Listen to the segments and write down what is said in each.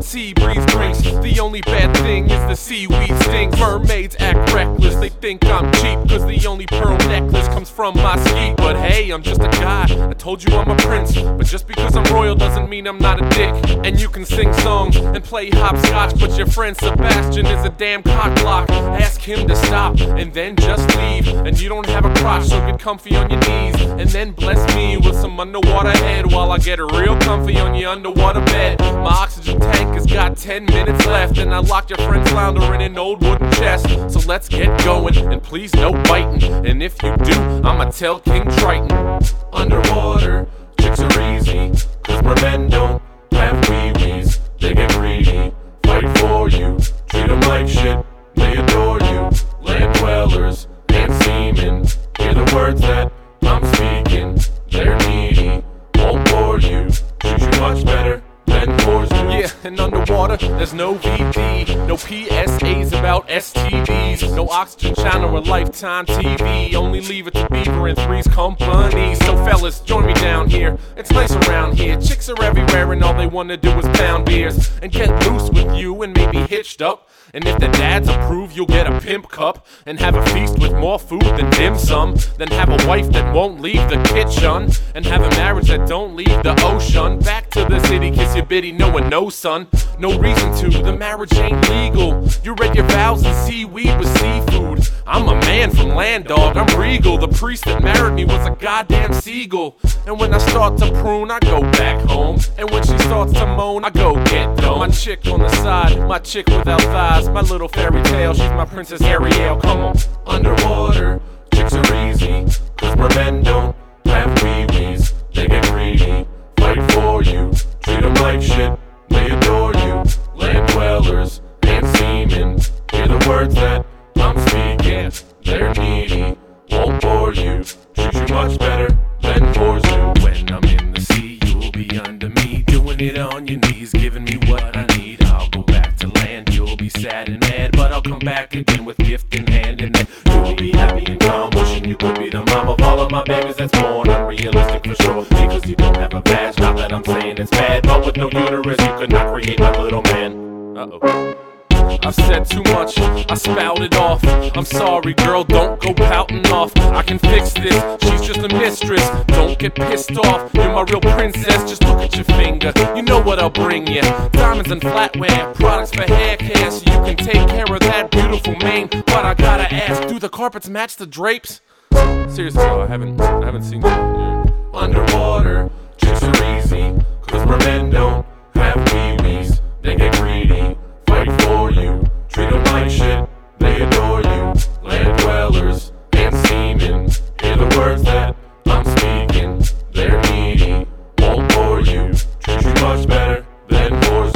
sea breeze drinks. The only bad thing is the seaweed stinks. Mermaids act reckless, they think I'm cheap, cause the only pearl necklace comes from my ski. But hey, I'm just a guy, I told you I'm a prince. But just because I'm royal doesn't mean I'm not a dick. And you can sing songs and play hopscotch, but your friend Sebastian is a damn cock block. Ask him to stop and then just leave. And you don't have a crotch, so get comfy on your knees. And then bless me with some underwater head while I get real comfy on your underwater bed. My oxygen tank has got 10 minutes left, and I locked your friend Flounder in an old wooden chest. So let's get going, and please no biting. And if you do, I'ma tell King Triton. Underwater, chicks are easy, cause mermen don't have wee-wees. They get greedy, fight for you, treat them like shit, they adore you. Land dwellers and seamen, hear the words that I'm speaking. They're needy, won't bore you, treat you much better than whores do. Yeah, and underwater, there's no VD, no PSAs about STDs, no Oxygen Channel or Lifetime TV. Only leave it to Beaver and Three's Company. So fellas, join me down here. It's nice around here. Chicks are everywhere and all they wanna do is pound beers and get loose with you and maybe hitched up. And if the dads approve, you'll get a pimp cup and have a feast with more food than dim sum. Then have a wife that won't leave the kitchen and have a marriage that don't leave the ocean. Back to the city, kiss your biddy, no one knows, son. No reason to, the marriage ain't legal. You read your vows and seaweed with seafood. I'm a man from land, dog, I'm regal. The priest that married me was a goddamn seagull. And when I start to prune, I go back home. And when she starts to moan, I go get dome. My chick on the side, my chick without thighs, my little fairy tale, she's my Princess Ariel, come on. Underwater, chicks are easy, cause mermen don't have wee-wees. They get greedy, fight for you, treat them like shit, they adore you. Land dwellers and seamen, hear the words that I'm speaking. They're needy, won't bore you, treat you much better than whores do. When I'm in the sea, you'll be under me, doing it on your knees, giving me what I need. I'll go back to land, you'll be sad and mad, but I'll come back again with gift in hand, and then you'll be happy and calm, wishing you could be the mom of all of my babies that's born. Unrealistic for sure, because you don't have a badge. Not that I'm saying it's bad, but with no uterus you could not create my little man. Uh-oh. I've said too much, I spouted off. I'm sorry girl, don't go pouting off. I can fix this, she's just a mistress. Don't get pissed off, you're my real princess. Just look at your finger, you know what I'll bring you. Diamonds and flatware, products for hair care, so you can take care of that beautiful mane. But I gotta ask, do the carpets match the drapes? Seriously, I haven't seen that. Underwater, chicks are easy, cause mermen don't have wee-wees. They get greedy, fight for you, treat them like shit, they adore you. Land dwellers and seamen, hear the words that I'm speaking. They're needy, won't bore you, treat you much better than whores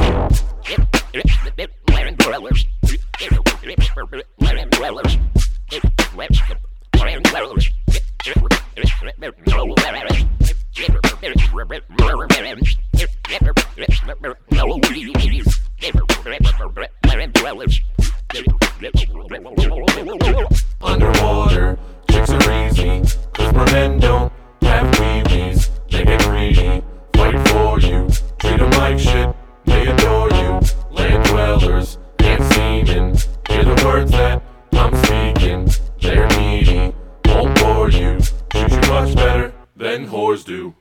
do. Land dwellers, land dwellers, land dwellers. Underwater, chicks are easy, cause mermen don't have wee-wees. They get greedy, fight for you, treat them like shit, they adore you. Land dwellers and seamen, hear the words that I'm speaking. They're needy, won't bore you, treat you much better than whores do.